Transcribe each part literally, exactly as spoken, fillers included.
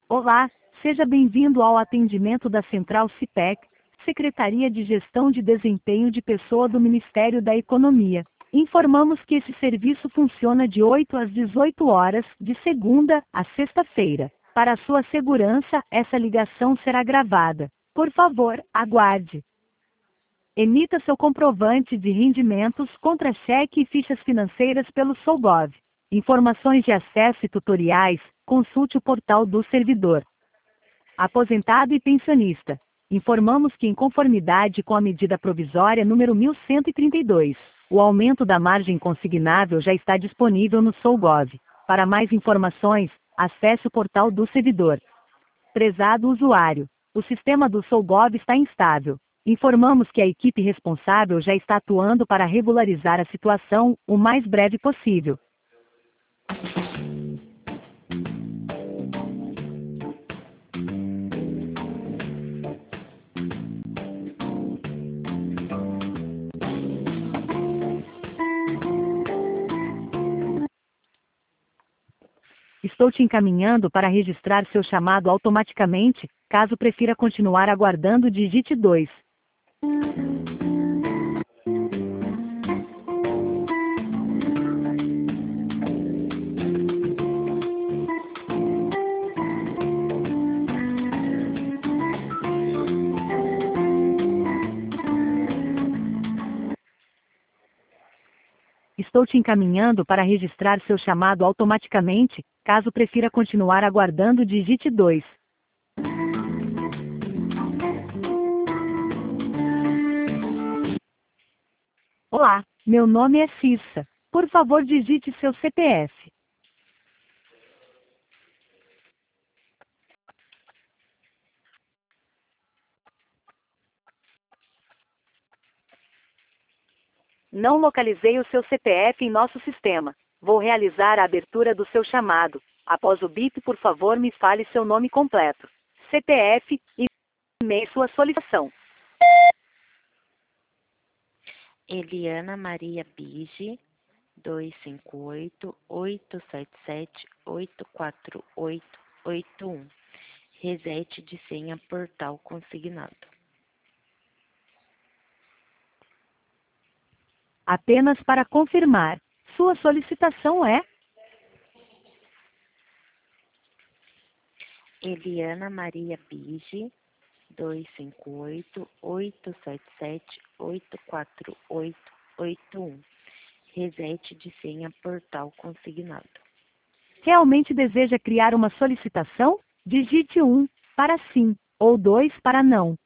Olá, seja bem-vindo ao atendimento da Central CIPEC, Secretaria de Gestão de Desempenho de Pessoa do Ministério da Economia. Informamos que esse serviço funciona de oito às dezoito horas, de segunda a sexta-feira. Para sua segurança, essa ligação será gravada. Por favor, aguarde. Emita seu comprovante de rendimentos, contra-cheque e fichas financeiras pelo Solgov. Informações de acesso e tutoriais, consulte o portal do servidor. Aposentado e pensionista. Informamos que, em conformidade com a medida provisória número mil cento e trinta e dois, o aumento da margem consignável já está disponível no Solgov. Para mais informações, acesse o portal do servidor. Prezado usuário, o sistema do Solgov está instável. Informamos que a equipe responsável já está atuando para regularizar a situação o mais breve possível. Estou te encaminhando para registrar seu chamado automaticamente. Caso prefira continuar aguardando, digite dois. Estou te encaminhando para registrar seu chamado automaticamente. Caso prefira continuar aguardando, digite dois. Olá, meu nome é Cissa. Por favor, digite seu C P F. Não localizei o seu C P F em nosso sistema. Vou realizar a abertura do seu chamado. Após o bip, por favor, me fale seu nome completo, C P F e e-mail sua solicitação. Eliana Maria Bige, dois cinco oito, oito sete sete, oito quatro oito oito um. Reset de senha portal consignado. Apenas para confirmar, sua solicitação é Eliana Maria Bige, dois cinco oito, oito sete sete, oito quatro oito oito um. Reset de senha portal consignado. realmente deseja criar uma solicitação? Digite um para sim ou dois para não.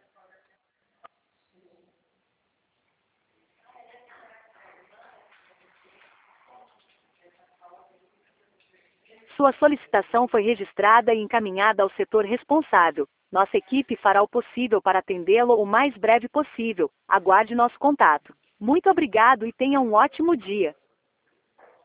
Sua solicitação foi registrada e encaminhada ao setor responsável. Nossa equipe fará o possível para atendê-lo o mais breve possível. Aguarde nosso contato. Muito obrigado e tenha um ótimo dia.